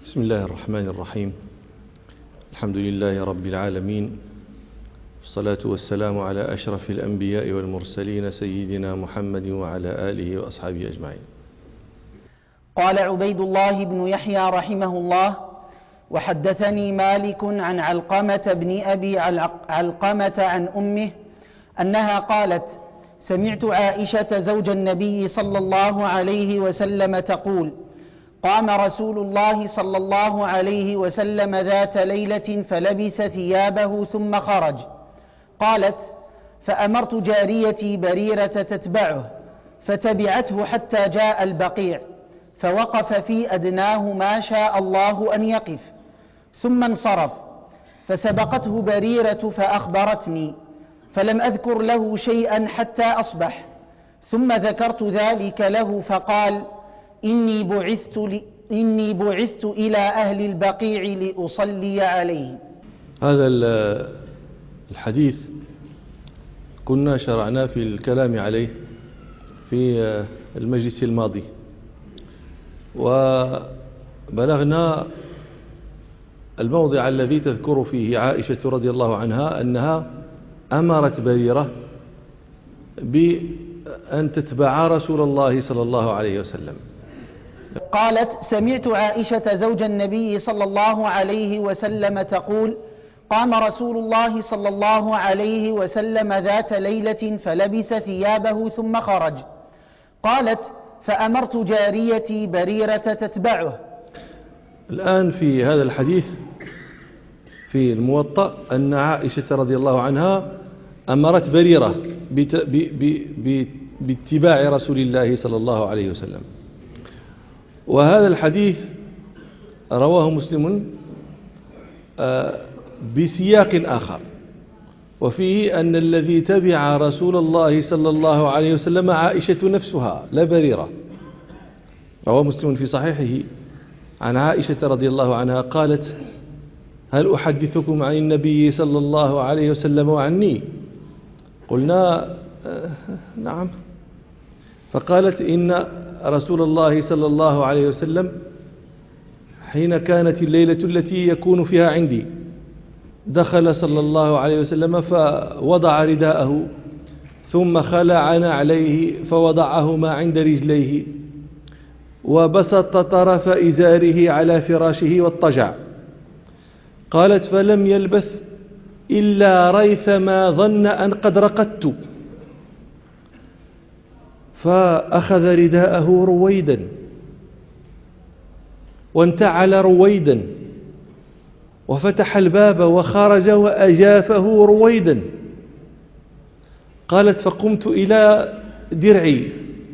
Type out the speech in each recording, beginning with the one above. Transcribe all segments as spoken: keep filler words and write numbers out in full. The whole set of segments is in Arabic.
بسم الله الرحمن الرحيم. الحمد لله رب العالمين، والصلاة والسلام على أشرف الأنبياء والمرسلين سيدنا محمد وعلى آله وأصحابه أجمعين. قال عبيد الله بن يحيى رحمه الله: وحدثني مالك عن علقمة بن أبي علقمة عن أمه أنها قالت: سمعت عائشة زوج النبي صلى الله عليه وسلم تقول: قام رسول الله صلى الله عليه وسلم ذات ليلة فلبس ثيابه ثم خرج. قالت: فأمرت جاريتي بريرة تتبعه، فتبعته حتى جاء البقيع، فوقف في أدناه ما شاء الله أن يقف، ثم انصرف، فسبقته بريرة فأخبرتني، فلم أذكر له شيئا حتى أصبح، ثم ذكرت ذلك له فقال: إني بعثت, ل... إني بعثت إلى أهل البقيع لأصلي عليه. هذا الحديث كنا شرعنا في الكلام عليه في المجلس الماضي، وبلغنا الموضع الذي تذكر فيه عائشة رضي الله عنها أنها أمرت بريرة بأن تتبع رسول الله صلى الله عليه وسلم. قالت: سمعت عائشة زوج النبي صلى الله عليه وسلم تقول: قام رسول الله صلى الله عليه وسلم ذات ليلة فلبس ثيابه ثم خرج. قالت: فأمرت جاريتي بريرة تتبعه. الآن في هذا الحديث في الموطأ أن عائشة رضي الله عنها أمرت بريرة باتباع رسول الله صلى الله عليه وسلم، وهذا الحديث رواه مسلم بسياق آخر، وفيه أن الذي تبع رسول الله صلى الله عليه وسلم عائشة نفسها لا بريرة. رواه مسلم في صحيحه عن عائشة رضي الله عنها قالت: هل أحدثكم عن النبي صلى الله عليه وسلم وعني؟ قلنا نعم. فقالت: إن رسول الله صلى الله عليه وسلم حين كانت الليلة التي يكون فيها عندي دخل صلى الله عليه وسلم فوضع رداءه، ثم خلع نعليه فوضعهما عند رجليه، وبسط طرف إزاره على فراشه واضطجع. قالت: فلم يلبث إلا ريثما ظن أن قد رقدت، فأخذ رداءه رويدا وانتعل رويدا وفتح الباب وخرج وأجافه رويدا. قالت: فقمت إلى درعي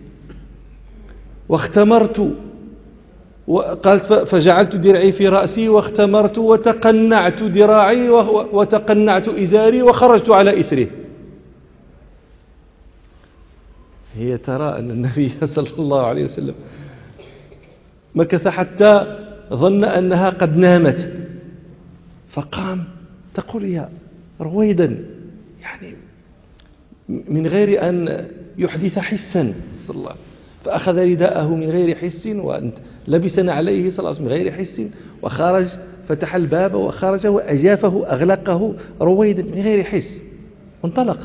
واختمرت، وقالت: فجعلت درعي في رأسي واختمرت وتقنعت ذراعي وتقنعت إزاري وخرجت على إثره. هي ترى أن النبي صلى الله عليه وسلم مكث حتى ظن أنها قد نامت، فقام تقول يا رويدا، يعني من غير أن يحدث حسا صلى الله عليه وسلم، فأخذ رداءه من غير حس ولبس عليه صلى الله عليه وسلم من غير حس وخرج، فتح الباب وخرج وأجافه أغلقه رويدا من غير حس وانطلق.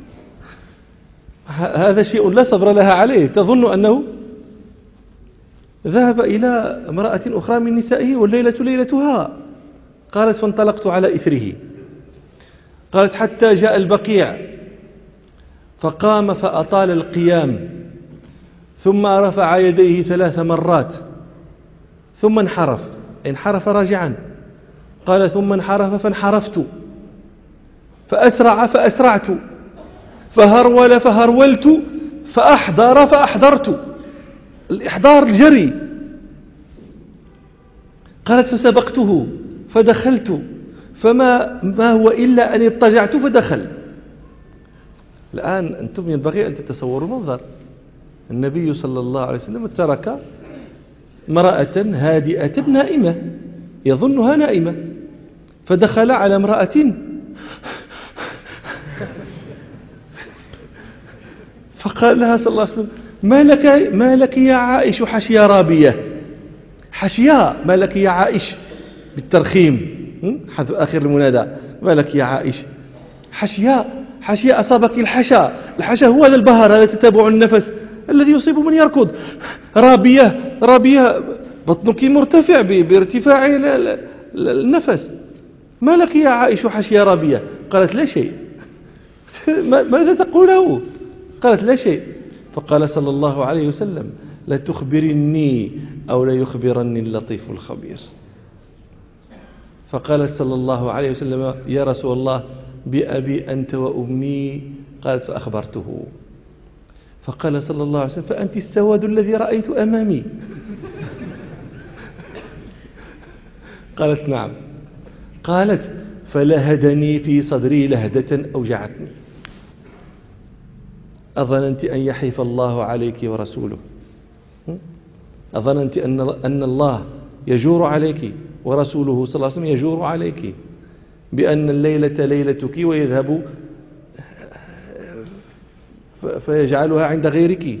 هذا شيء لا صبر لها عليه، تظن أنه ذهب إلى امرأة أخرى من نسائه والليلة ليلتها. قالت: فانطلقت على إثره. قالت: حتى جاء البقيع، فقام فأطال القيام، ثم رفع يديه ثلاث مرات، ثم انحرف انحرف راجعا. قال: ثم انحرف فانحرفت، فأسرع فأسرعت، فهرول فهرولت، فأحضر فأحضرت. الإحضار الجري. قالت: فسبقته فدخلت، فما ما هو إلا أن اضطجعت فدخل. الآن أنتم ينبغي أن تتصوروا منظر النبي صلى الله عليه وسلم ترك امرأة هادئة نائمة يظنها نائمة، فدخل على امرأة فقال لها صلى الله عليه وسلم: ما لك, ما لك يا عائش حشية رابية؟ حشيا ما لك يا عائش بالترخيم حذف آخر المنادى ما لك يا عائش حشيا حشيا أصابك الحشا. الحشا هو هذا البهر، هذا تتابع النفس الذي يصيب من يركض. رابية رابية بطنك مرتفع بارتفاع النفس. ما لك يا عائش حشيا رابية؟ قالت لا شيء. ماذا تقوله؟ قالت لا شيء. فقال صلى الله عليه وسلم لا تخبرني أو لا يخبرني اللطيف الخبير. فقالت صلى الله عليه وسلم يا رسول الله بأبي أنت وأمي. قالت فأخبرته. فقال صلى الله عليه وسلم فأنت السواد الذي رأيت أمامي. قالت نعم. قالت فلهدني في صدري لهدة أوجعتني. أظننت أن يحيف الله عليك ورسوله؟ أظننت أن أن الله يجور عليك ورسوله صلى الله عليه وسلم يجور عليك بأن الليلة ليلتك ويذهب فيجعلها عند غيرك؟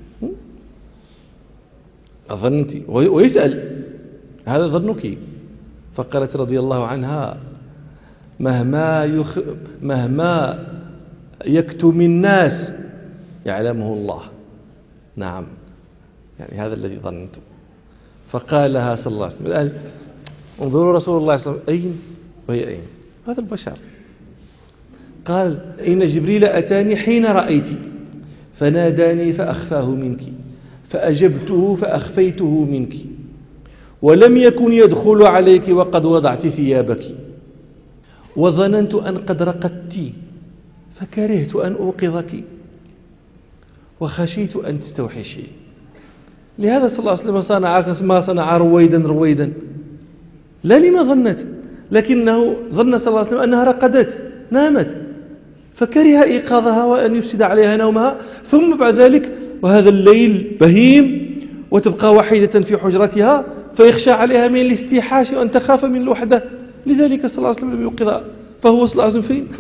أظننت ويسأل هذا ظنك. فقالت رضي الله عنها مهما, يخ مهما يكتم الناس يعلمه الله. نعم يعني هذا الذي ظننته. فقال لها صلى الله عليه وسلم الآن انظروا رسول الله صلى الله عليه وسلم أين وهي أين؟ هذا البشر. قال إن جبريل أتاني حين رأيت فناداني فأخفاه منك فأجبته فأخفيته منك ولم يكن يدخل عليك وقد وضعت ثيابك وظننت أن قد رقدت فكرهت أن أوقظك وخشيت أن تستوحشي. لهذا صلى الله عليه وسلم صنع ما صنع رويدا رويدا لا لما ظنت، لكنه ظن صلى الله عليه وسلم أنها رقدت نامت فكره إيقاظها وأن يفسد عليها نومها. ثم بعد ذلك وهذا الليل بهيم وتبقى وحيدة في حجرتها فيخشى عليها من الاستيحاش وأن تخاف من الوحدة. لذلك صلى الله عليه وسلم لم يوقظها. فهو صلى الله عليه وسلم فين؟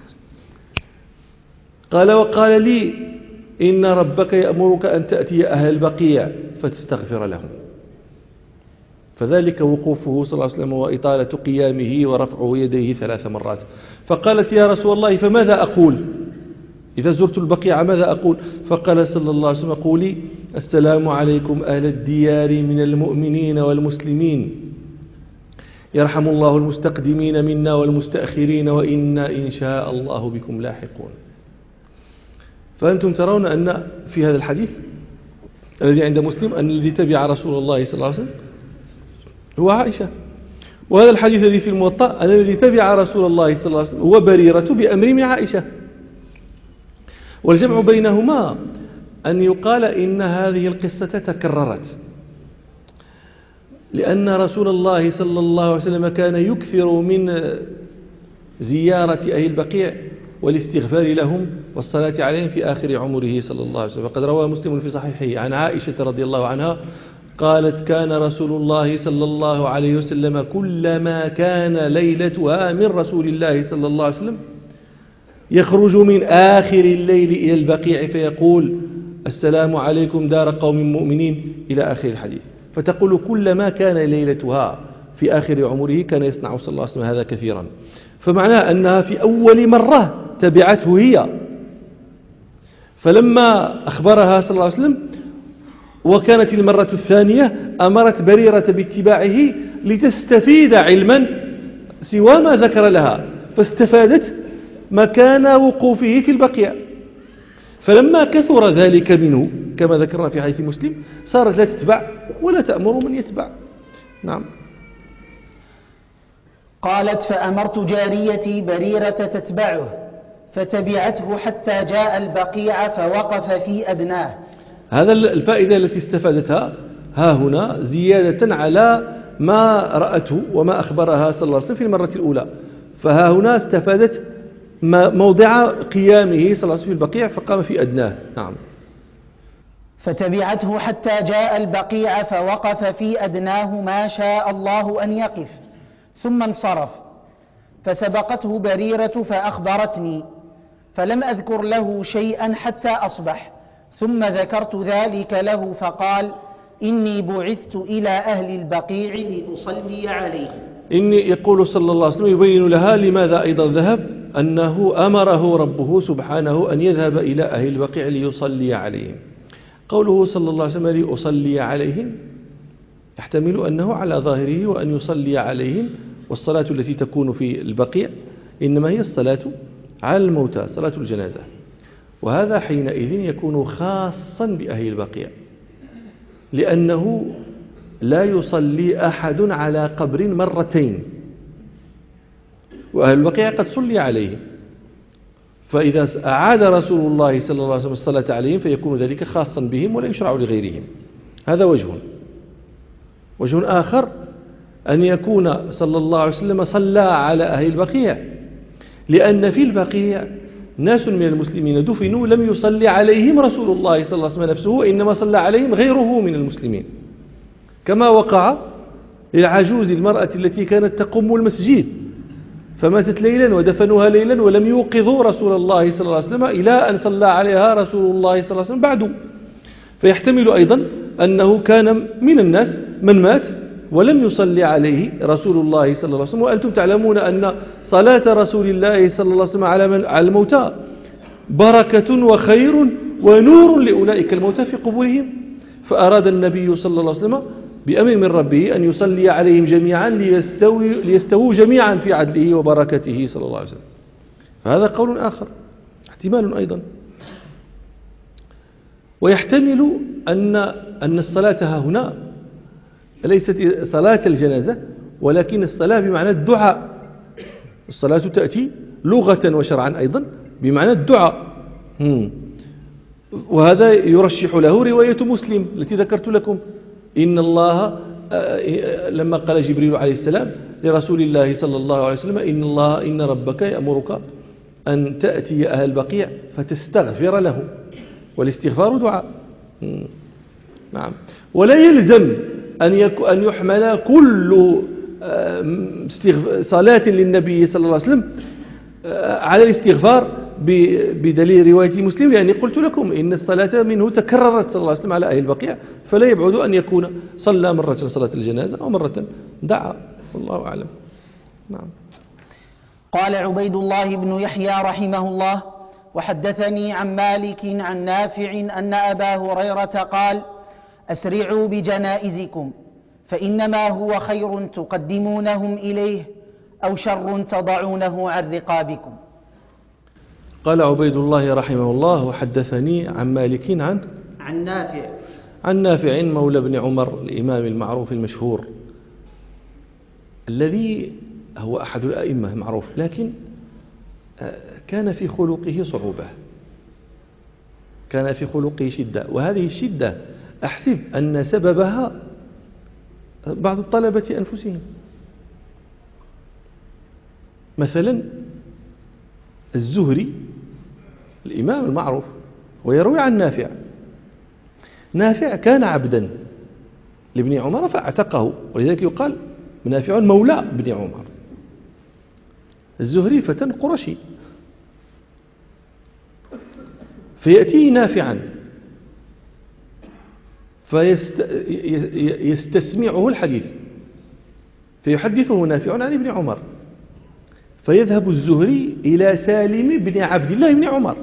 قال وقال لي إن ربك يأمرك أن تأتي أهل البقيع فتستغفر لهم. فذلك وقوفه صلى الله عليه وسلم وإطالة قيامه ورفعه يديه ثلاث مرات. فقالت يا رسول الله فماذا أقول إذا زرت البقيع ماذا أقول؟ فقال صلى الله عليه وسلم قولي السلام عليكم أهل الديار من المؤمنين والمسلمين يرحم الله المستقدمين منا والمستأخرين وإنا إن شاء الله بكم لاحقون. فأنتم ترون أن في هذا الحديث الذي عند مسلم أن الذي تبع رسول الله صلى الله عليه وسلم هو عائشة، وهذا الحديث الذي في الموطأ أن الذي تبع رسول الله صلى الله عليه وسلم هو بريرة بأمر من عائشة. والجمع بينهما أن يقال إن هذه القصة تكررت لأن رسول الله صلى الله عليه وسلم كان يكثر من زيارة أهل البقيع والاستغفار لهم والصلاة عليهم في آخر عمره صلى الله عليه وسلم. وقد روى مسلم في صحيحه عن عائشة رضي الله عنها قالت كان رسول الله صلى الله عليه وسلم كلما كان ليلتها من رسول الله صلى الله عليه وسلم يخرج من آخر الليل إلى البقيع فيقول السلام عليكم دار قوم مؤمنين إلى آخر الحديث. فتقول كلما كان ليلتها في آخر عمره كان يصنع صلى الله عليه وسلم هذا كثيرا. فمعناه أنها في أول مرة تبعته هي، فلما أخبرها صلى الله عليه وسلم وكانت المرة الثانية أمرت بريرة باتباعه لتستفيد علما سوى ما ذكر لها، فاستفادت مكان وقوفه في البقيع. فلما كثر ذلك منه كما ذكرنا في حديث مسلم صارت لا تتبع ولا تأمر من يتبع. نعم. قالت فأمرت جاريتي بريرة تتبعه فتبعته حتى جاء البقيع فوقف في أدناه. هذا الفائدة التي استفادتها ها هنا زيادة على ما رأته وما أخبرها صلى الله عليه وسلم في المرة الأولى. فها هنا استفادت موضع قيامه صلى الله عليه وسلم في البقيع فقام في أدناه. نعم. فتبعته حتى جاء البقيع فوقف في أدناه ما شاء الله أن يقف ثم انصرف. فسبقته بريرة فأخبرتني فلم أذكر له شيئا حتى أصبح، ثم ذكرت ذلك له فقال إني بعثت إلى أهل البقيع لأصلي عليهم. إني يقول صلى الله عليه وسلم يبين لها لماذا أيضا ذهب، أنه أمره ربه سبحانه أن يذهب إلى أهل البقيع ليصلي عليهم. قوله صلى الله عليه وسلم لأصلي عليهم يحتمل أنه على ظاهره وأن يصلي عليهم، والصلاة التي تكون في البقيع إنما هي الصلاة على الموتى، صلاة الجنازة، وهذا حينئذ يكون خاصا بأهل البقيع، لأنه لا يصلي أحد على قبر مرتين، وأهل البقيع قد صلي عليهم، فإذا أعاد رسول الله صلى الله عليه وسلم الصلاة عليهم فيكون ذلك خاصا بهم ولا يشرع لغيرهم. هذا وجه. وجه آخر أن يكون صلى الله عليه وسلم صلى على أهل البقيع، لأن في البقيع ناس من المسلمين دفنوا لم يصلي عليهم رسول الله صلى الله عليه وسلم نفسه، وإنما صلى عليهم غيره من المسلمين، كما وقع للعجوز المرأة التي كانت تقوم المسجد فماتت ليلا ودفنوها ليلا ولم يوقظوا رسول الله صلى الله عليه وسلم إلى أن صلى عليها رسول الله صلى الله عليه وسلم بعد. فيحتمل أيضا أنه كان من الناس من مات ولم يصلي عليه رسول الله صلى الله عليه وسلم، وأنتم تعلمون أن صلاة رسول الله صلى الله عليه وسلم على الموتى بركة وخير ونور لأولئك الموتى في قبورهم، فأراد النبي صلى الله عليه وسلم بأمر من ربه أن يصلي عليهم جميعا ليستوي ليستووا جميعا في عدله وبركته صلى الله عليه وسلم. فهذا قول آخر، احتمال أيضا. ويحتمل أن أن الصلاة هنا ليست صلاة الجنازة، ولكن الصلاة بمعنى الدعاء. الصلاة تأتي لغة وشرعا أيضا بمعنى الدعاء، وهذا يرشح له رواية مسلم التي ذكرت لكم. إن الله لما قال جبريل عليه السلام لرسول الله صلى الله عليه وسلم إن الله إن ربك يأمرك أن تأتي أهل البقيع فتستغفر له، والاستغفار دعاء. نعم. ولا يلزم أن أن يحمل كل صلاة للنبي صلى الله عليه وسلم على الاستغفار بدليل رواية مسلم، لأني قلت لكم إن الصلاة منه تكررت صلى الله عليه وسلم على أهل البقيع، فلا يبعد أن يكون صلى مرة صلاة الجنازة ومرة دعا، والله أعلم. نعم. قال عبيد الله بن يحيى رحمه الله: وحدثني عن مالك عن نافع أن أبا هريرة قال: أسرعوا بجنائزكم فإنما هو خير تقدمونهم إليه أو شر تضعونه عن رقابكم. قال عبيد الله رحمه الله: وحدثني عن مالك عن عن نافع عن نافع مولى بن عمر الإمام المعروف المشهور، الذي هو أحد الأئمة معروف، لكن كان في خلقه صعوبة، كان في خلقه شدة، وهذه الشدة أحسب أن سببها بعض الطلبة أنفسهم. مثلا الزهري الإمام المعروف ويروي عن نافع، نافع كان عبدا لابن عمر فاعتقه، ولذلك يقال نافع مولى ابن عمر. الزهري فتى قرشي، فيأتيه نافعا فيستسمعه الحديث، فيحدثه نافع عن ابن عمر، فيذهب الزهري إلى سالم بن عبد الله بن عمر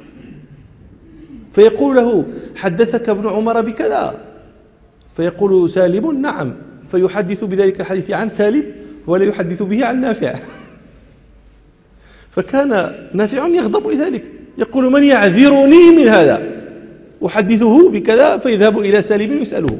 فيقول له: حدثك ابن عمر بكذا؟ فيقول سالم: نعم، فيحدث بذلك الحديث عن سالم ولا يحدث به عن نافع. فكان نافع يغضب لذلك، يقول: من يعذرني من هذا؟ أحدثه بكذا، فيذهب إلى سالم يسأله.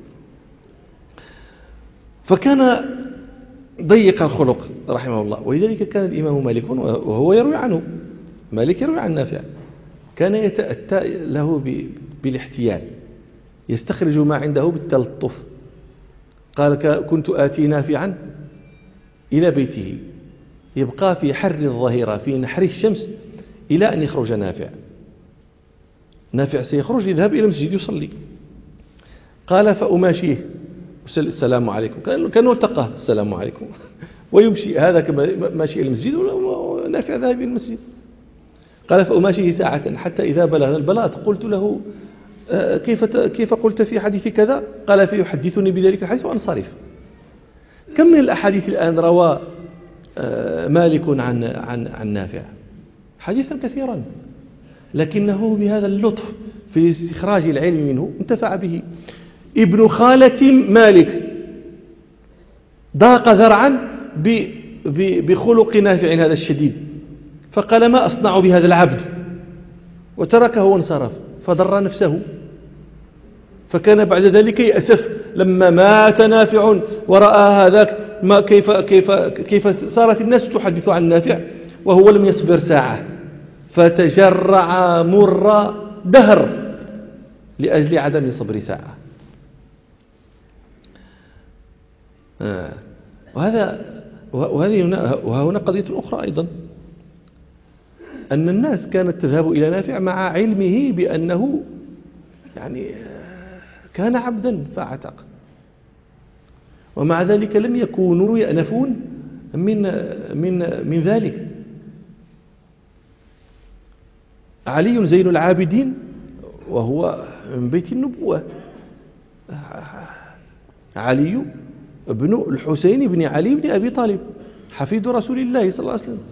فكان ضيق الخلق رحمه الله، ولذلك كان الإمام مالك وهو يروي عنه، مالك يروي عن نافع، كان يتأتى له بالاحتيال، يستخرج ما عنده بالتلطف. قال: كنت آتي نافعا إلى بيته يبقى في حر الظهيرة في نحر الشمس إلى أن يخرج نافع. نافع سيخرج يذهب إلى المسجد يصلي. قال: فأماشيه السلام عليكم، كان التقاه السلام عليكم ويمشي، هذا كما ماشي إلى المسجد ونافع ذهب إلى المسجد. قال: فأماشيه ساعة حتى إذا بلغ البلاط قلت له: كيف كيف قلت في حديث كذا؟ قال فيحدثني بذلك الحديث وأنصرف. كم من الأحاديث الآن روى مالك عن عن عن نافع؟ حديثا كثيرا، لكنه بهذا اللطف في استخراج العلم منه انتفع به. ابن خالة مالك ضاق ذرعا بخلق نافع هذا الشديد، فقال ما أصنع بهذا العبد، وتركه وانصرف فضر نفسه. فكان بعد ذلك يأسف لما مات نافع ورأى هذاك ما كيف كيف كيف صارت الناس تحدث عن نافع وهو لم يصبر ساعة، فتجرع مر دهر لأجل عدم صبر ساعة. آه. وهذا وهذه هنا وهنا قضية أخرى أيضا، أن الناس كانت تذهب إلى نافع مع علمه بأنه يعني كان عبدا فاعتق، ومع ذلك لم يكونوا يأنفون من من من ذلك. علي زين العابدين وهو من بيت النبوة، علي ابن الحسين بن علي بن أبي طالب حفيد رسول الله صلى الله عليه وسلم،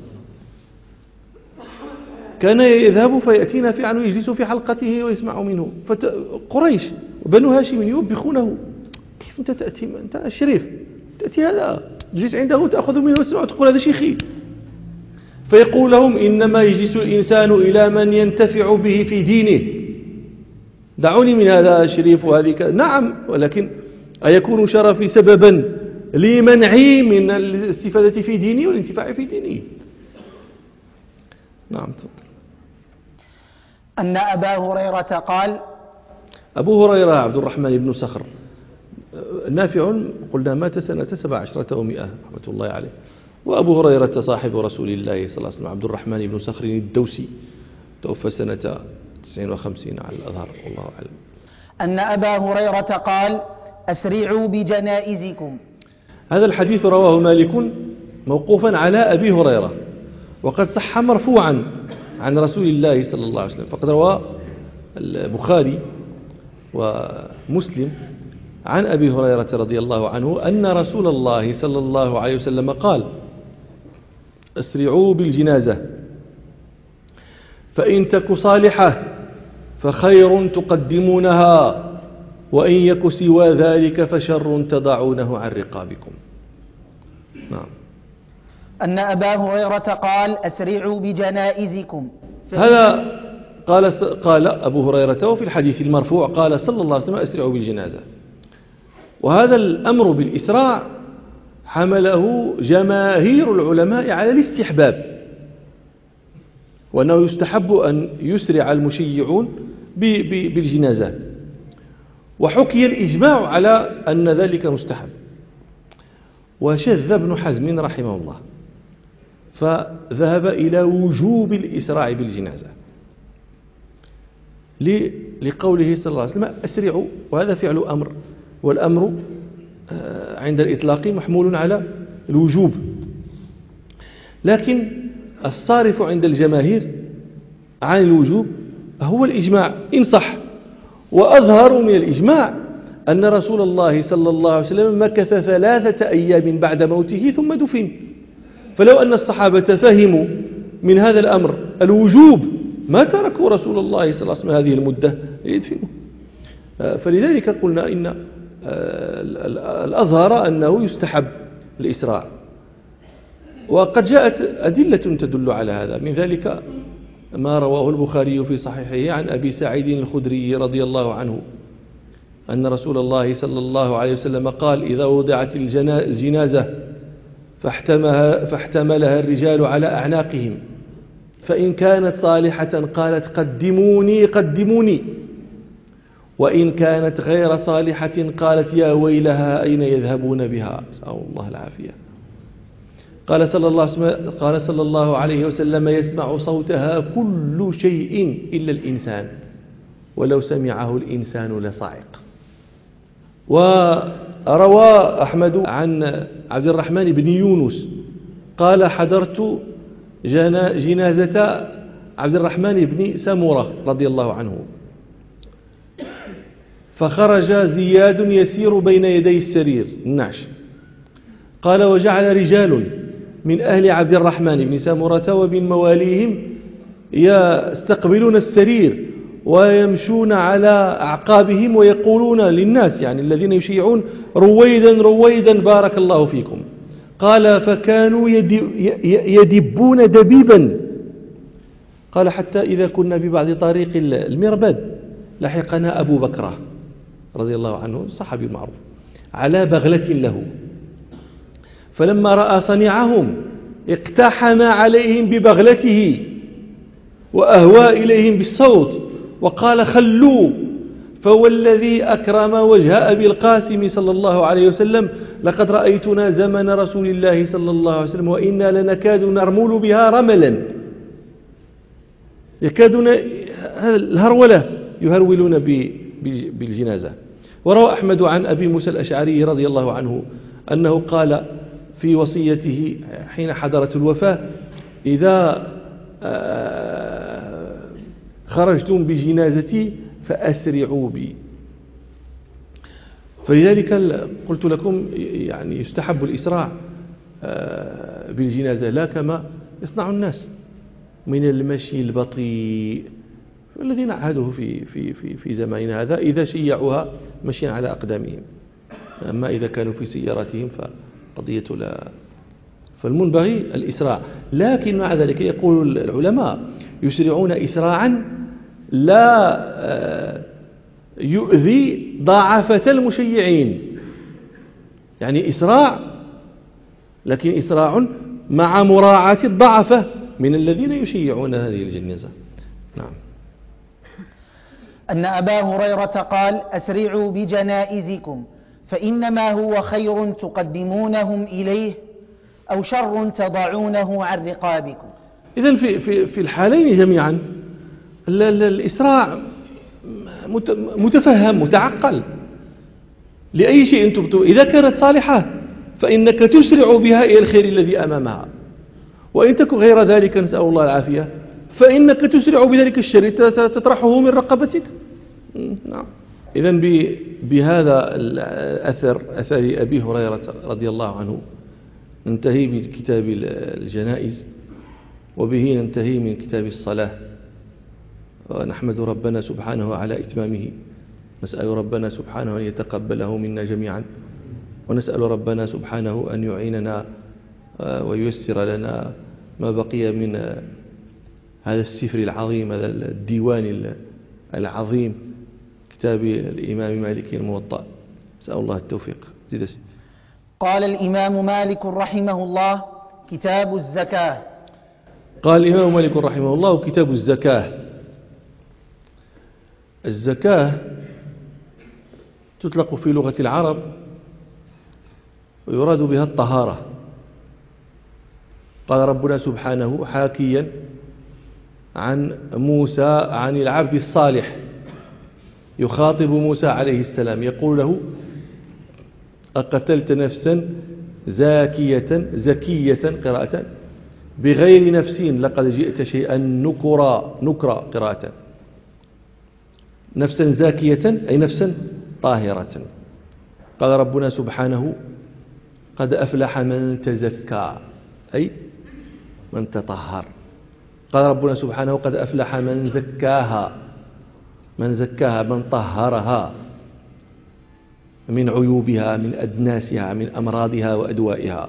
كان يذهب فيأتي نافعا ويجلس في حلقته ويسمع منه. قريش وبنو هاشم يوبخونه، كيف أنت تأتي أنت الشريف تأتي هذا تجلس عنده وتأخذ منه وتسمع وتقول هذا شيخي؟ فيقول لهم إنما يجلس الإنسان إلى من ينتفع به في دينه، دعوني من هذا الشريف وهذه. نعم، ولكن أيكون شرفي سببا لمنعي من الاستفادة في ديني والانتفاع في ديني؟ نعم. أن أبا هريرة قال. أبو هريرة عبد الرحمن بن صخر نافع قلنا مات سنة سبع عشرة ومئة رحمة الله عليه، وأبو هريرة صاحب رسول الله صلى الله عليه وسلم عبد الرحمن بن صخر الدوسي توفى سنة تسعين وخمسين على الأظهر والله أعلم. أن أبا هريرة قال أسرعوا بجنائزكم. هذا الحديث رواه مالك موقوفا على أبي هريرة، وقد صح مرفوعا عن رسول الله صلى الله عليه وسلم، فقد روى البخاري ومسلم عن أبي هريرة رضي الله عنه أن رسول الله صلى الله عليه وسلم قال أسرعوا بالجنازة فإن تك صالحة فخير تقدمونها، وإن يك سوى ذلك فشر تضعونه عن رقابكم. نعم. أن أبا هريرة قال أسرعوا بجنائزكم. هذا قال قال أبو هريرة، وفي الحديث المرفوع قال صلى الله عليه وسلم أسرعوا بالجنازة. وهذا الأمر بالإسراع حمله جماهير العلماء على الاستحباب، وأنه يستحب أن يسرع المشيعون بالجنازة، وحكي الإجماع على أن ذلك مستحب. وشذ ابن حزم رحمه الله فذهب إلى وجوب الإسراع بالجنازة لقوله صلى الله عليه وسلم أسرعوا، وهذا فعل أمر، والأمر عند الإطلاق محمول على الوجوب. لكن الصارف عند الجماهير عن الوجوب هو الإجماع إن صح، وأظهر من الإجماع أن رسول الله صلى الله عليه وسلم مكث ثلاثة أيام بعد موته ثم دفن، فلو أن الصحابة فهموا من هذا الأمر الوجوب ما تركوا رسول الله صلى الله عليه وسلم هذه المدة ليدفنوا. فلذلك قلنا إن الأظهر أنه يستحب الإسراع، وقد جاءت أدلة تدل على هذا، من ذلك ما رواه البخاري في صحيحه عن أبي سعيد الخدري رضي الله عنه أن رسول الله صلى الله عليه وسلم قال إذا وضعت الجنازة فاحتملها, فاحتملها الرجال على أعناقهم فإن كانت صالحة قالت قدموني قدموني، وإن كانت غير صالحة قالت يا ويلها أين يذهبون بها، نسأل الله العافية. قال صلى الله عليه وسلم قال صلى الله عليه وسلم يسمع صوتها كل شيء إلا الإنسان ولو سمعه الإنسان لصعق. وروى أحمد عن عبد الرحمن بن يونس قال حضرت جنازة عبد الرحمن بن سمرة رضي الله عنه، فخرج زياد يسير بين يدي السرير النعش. قال وجعل رجال من أهل عبد الرحمن بن سامرة ومن مواليهم يستقبلون السرير ويمشون على أعقابهم ويقولون للناس يعني الذين يشيعون رويدا رويدا بارك الله فيكم. قال فكانوا يدبون دبيبا. قال حتى إذا كنا ببعض طريق المربد لحقنا أبو بكر رضي الله عنه الصحابي المعروف على بغلة له، فلما رأى صنيعهم اقتحم عليهم ببغلته وأهوى إليهم بالصوت وقال خلوا، فوالذي أكرم وجه أبي القاسم صلى الله عليه وسلم لقد رأيتنا زمن رسول الله صلى الله عليه وسلم وإنا لنكاد نرمل بها رملا، يكادون الهرولة يهرولون بالجنازة. وروى أحمد عن أبي موسى الأشعري رضي الله عنه أنه قال في وصيته حين حضرت الوفاة إذا خرجتم بجنازتي فأسرعوا بي. فلذلك قلت لكم يعني يستحب الإسراع بالجنازة لا كما يصنع الناس من المشي البطيء الذين عهدوه في في في في زماننا هذا إذا شيعوها مشيا على أقدامهم، أما إذا كانوا في سياراتهم فقضية لا. فالمنبغي الإسراع، لكن مع ذلك يقول العلماء يسرعون إسراعا لا يؤذي ضعفة المشيعين، يعني إسراع لكن إسراع مع مراعاة الضعفة من الذين يشيعون هذه الجنازة. نعم. أن أبا هريرة قال أسرعوا بجنائزكم فإنما هو خير تقدمونهم إليه أو شر تضعونه عن رقابكم. إذن في, في, في الحالين جميعا الإسراع متفهم متعقل لأي شيء تبتو، إذا كانت صالحة فإنك تسرع بها إلى الخير الذي أمامها، وإن تكن غير ذلك نسأل الله العافية فإنك تسرع بذلك الشر تطرحه من رقبتك. نعم. إذن بهذا الأثر أثر أبي هريرة رضي الله عنه ننتهي من كتاب الجنائز، وبه ننتهي من كتاب الصلاة، ونحمد ربنا سبحانه على إتمامه، نسأل ربنا سبحانه أن يتقبله منا جميعا، ونسأل ربنا سبحانه أن يعيننا وييسر لنا ما بقي من هذا السفر العظيم، هذا الديوان العظيم، كتاب الإمام مالك الموطأ. نسأل الله التوفيق. زيد. قال الإمام مالك رحمه الله كتاب الزكاة. قال الإمام مالك رحمه الله كتاب الزكاة. الزكاة تطلق في لغة العرب ويراد بها الطهارة. قال ربنا سبحانه حاكيا عن موسى عن العبد الصالح يخاطب موسى عليه السلام يقول له أقتلت نفسا زاكية زكية قراءة بغير نفس لقد جئت شيئا نكرا نكرا قراءة نفسا زاكية أي نفسا طاهرة. قال ربنا سبحانه قد أفلح من تزكى أي من تطهر. قال ربنا سبحانه قد أفلح من زكاها من زكاها من طهرها من عيوبها من أدناسها من أمراضها وأدوائها.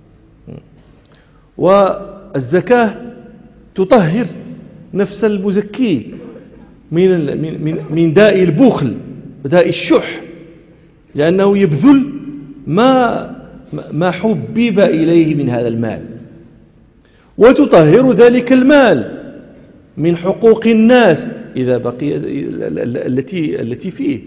والزكاة تطهر نفس المزكي من من من داء البخل وداء الشح، لأنه يبذل ما ما حبب إليه من هذا المال، وتطهر ذلك المال من حقوق الناس إذا بقي التي التي فيه.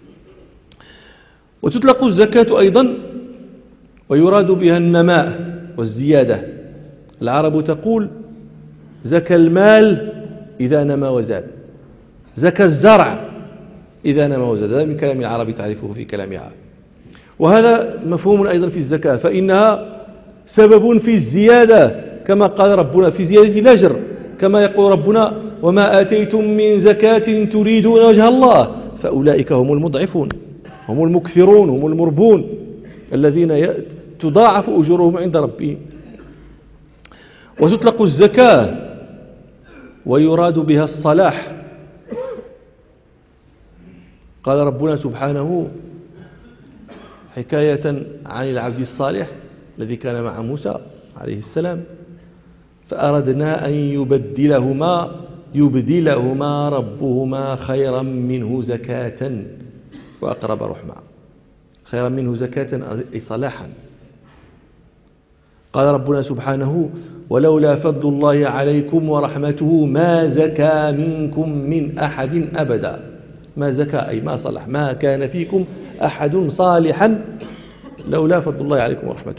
وتطلق الزكاة أيضا ويراد بها النماء والزيادة. العرب تقول زكى المال إذا نما وزاد، زكى الزرع إذا نما وزاد، هذا من كلام العرب تعرفه في كلامها. وهذا مفهوم أيضا في الزكاة، فإنها سبب في الزيادة كما قال ربنا في زيادة الأجر، كما يقول ربنا وما آتيتم من زكاة تريدون وجه الله فأولئك هم المضعفون، هم المكثرون، هم المربون الذين تضاعف أجورهم عند ربهم. وتطلق الزكاة ويراد بها الصلاح. قال ربنا سبحانه حكاية عن العبد الصالح الذي كان مع موسى عليه السلام: فأردنا أن يبدلهما يبدلهما ربهما خيرا منه زكاة وأقرب رحما. خيرا منه زكاة أي صلاحا. قال ربنا سبحانه: ولولا فضل الله عليكم ورحمته ما زكى منكم من أحد أبدا. ما زكى أي ما صلح، ما كان فيكم أحد صالحا لولا فضل الله عليكم ورحمته.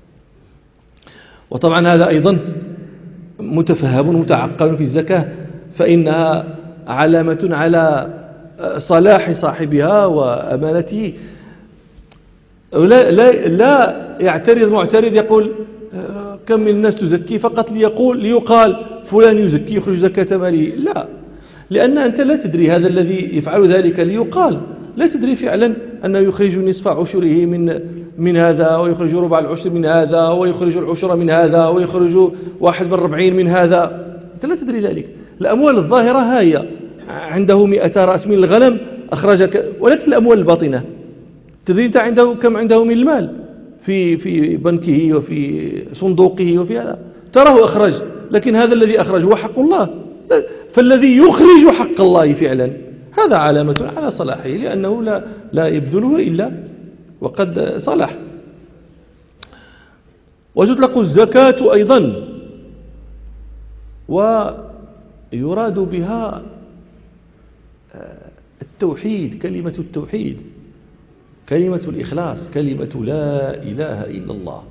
وطبعا هذا أيضا متفهم متعقل في الزكاة، فإنها علامة على صلاح صاحبها وأمانته. لا, لا, لا يعترض معترض يقول كم من الناس تزكي فقط ليقول ليقال فلان يزكي يخرج زكاة ماله. لا، لأن أنت لا تدري هذا الذي يفعل ذلك ليقال، لا تدري فعلا أنه يخرج نصف عشره من من هذا، ويخرج ربع العشر من هذا، ويخرج العشر من هذا، ويخرج واحد من ربعين من هذا. أنت لا تدري ذلك. الأموال الظاهرة هي عنده مئة رأس من الغنم أخرجك، ولكن الأموال الباطنة تدري أنت عنده كم عنده من المال في في بنكه وفي صندوقه وفي هذا، تراه أخرج، لكن هذا الذي أخرج هو حق الله. فالذي يخرج حق الله فعلا هذا علامة على صلاحه، لأنه لا لا يبذله إلا وقد صلح. وتطلق الزكاة أيضا ويراد بها التوحيد، كلمة التوحيد، كلمة الإخلاص، كلمة لا إله إلا الله.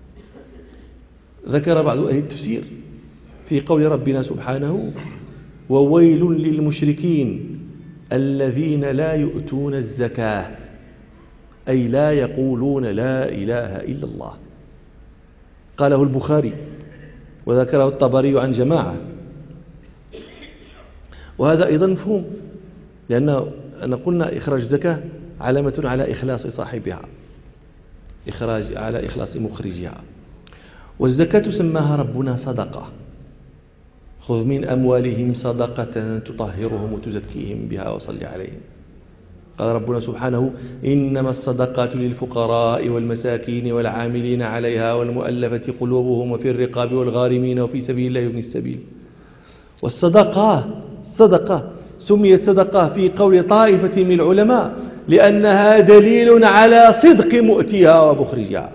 ذكر بعض أهل التفسير في قول ربنا سبحانه: وويل للمشركين الذين لا يؤتون الزكاة، أي لا يقولون لا إله إلا الله. قاله البخاري وذكره الطبري عن جماعة. وهذا أيضا مفهوم، لأن أن قلنا إخراج الزكاة علامة على إخلاص صاحبها، إخراج على إخلاص مخرجها. والزكاة سماها ربنا صدقة: خذ من أموالهم صدقة تطهرهم وتزكيهم بها وصل عليهم. قال ربنا سبحانه: إنما الصدقات للفقراء والمساكين والعاملين عليها والمؤلفة قلوبهم وفي الرقاب والغارمين وفي سبيل الله وابن السبيل. والصدقة صدقة سميت صدقة في قول طائفة من العلماء لأنها دليل على صدق مؤتيها ومخرجها.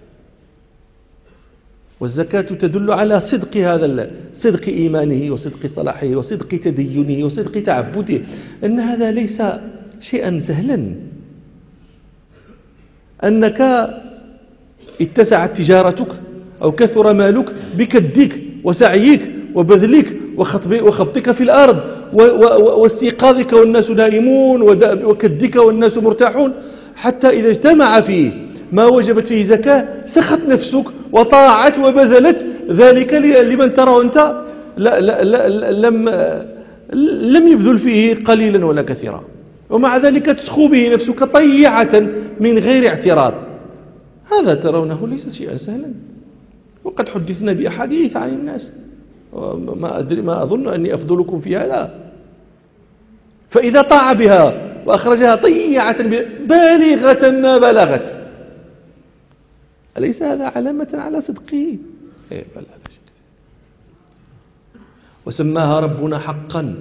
والزكاة تدل على صدق هذا، صدق إيمانه وصدق صلاحه وصدق تدينه وصدق تعبده، أن هذا ليس شيئا سهلا. أنك اتسعت تجارتك أو كثر مالك بكدك وسعيك وبذلك وخبطك في الأرض واستيقاظك والناس نائمون وكدك والناس مرتاحون، حتى إذا اجتمع فيه ما وجبت فيه زكاة سخت نفسك وطاعت وبذلت ذلك لمن ترى أنت لا لا لا لم لم يبذل فيه قليلا ولا كثيرا، ومع ذلك تسخو به نفسك طيعة من غير اعتراض. هذا ترونه ليس شيئا سهلا، وقد حدثنا بأحاديث عن الناس ما أدري ما أظن أني أفضلكم في هذا. فإذا طاع بها وأخرجها طيعة بالغة ما بلغت، أليس هذا علامة على صدقه؟ إيه بل هذا شيء. وسماها ربنا حقا: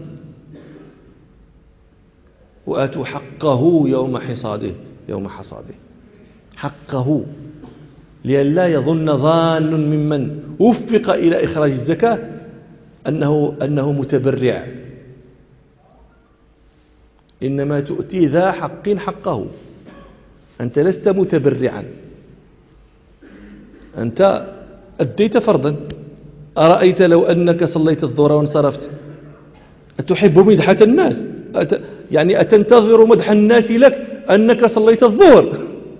وآتوا حقه يوم حصاده يوم حصاده حقه، لئلا يظن ظان ممن وفق إلى إخراج الزكاة أنه أنه متبرع، إنما تؤتي ذا حق حقه. أنت لست متبرعا، أنت أديت فرضا. أرأيت لو أنك صليت الظهر وانصرفت أتحب مدحة الناس؟ أت... يعني أتنتظر مدح الناس لك أنك صليت الظهر؟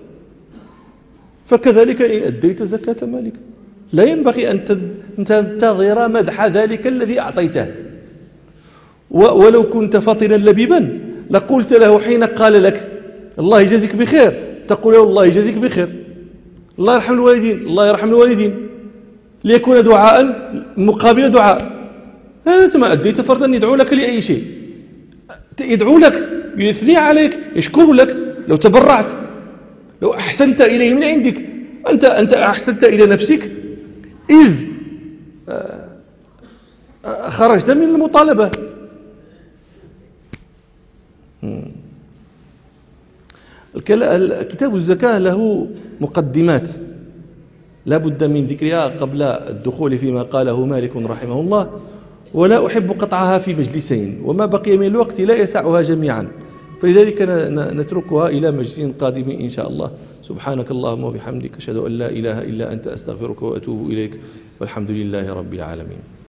فكذلك إن أديت زكاة مالك لا ينبغي أن تنتظر مدح ذلك الذي أعطيته، ولو كنت فطنا لبيبا لقلت له حين قال لك الله يجازيك بخير تقول له الله يجازيك بخير، الله يرحم الوالدين، الله يرحم الوالدين، ليكون دعاء مقابل دعاء. أنت ما أديت فرضا يدعو لك لأي شيء، يدعو لك، يثني عليك، يشكر لك لو تبرعت، لو أحسنت إليه من عندك. أنت أنت أحسنت إلى نفسك إذ خرجت من المطالبة. كتاب الزكاة له مقدمات لا بد من ذكرها قبل الدخول فيما قاله مالك رحمه الله، ولا أحب قطعها في مجلسين، وما بقي من الوقت لا يسعها جميعا، فلذلك نتركها إلى مجلس قادم إن شاء الله. سبحانك اللهم وبحمدك أشهد أن لا إله إلا أنت أستغفرك وأتوب إليك، والحمد لله رب العالمين.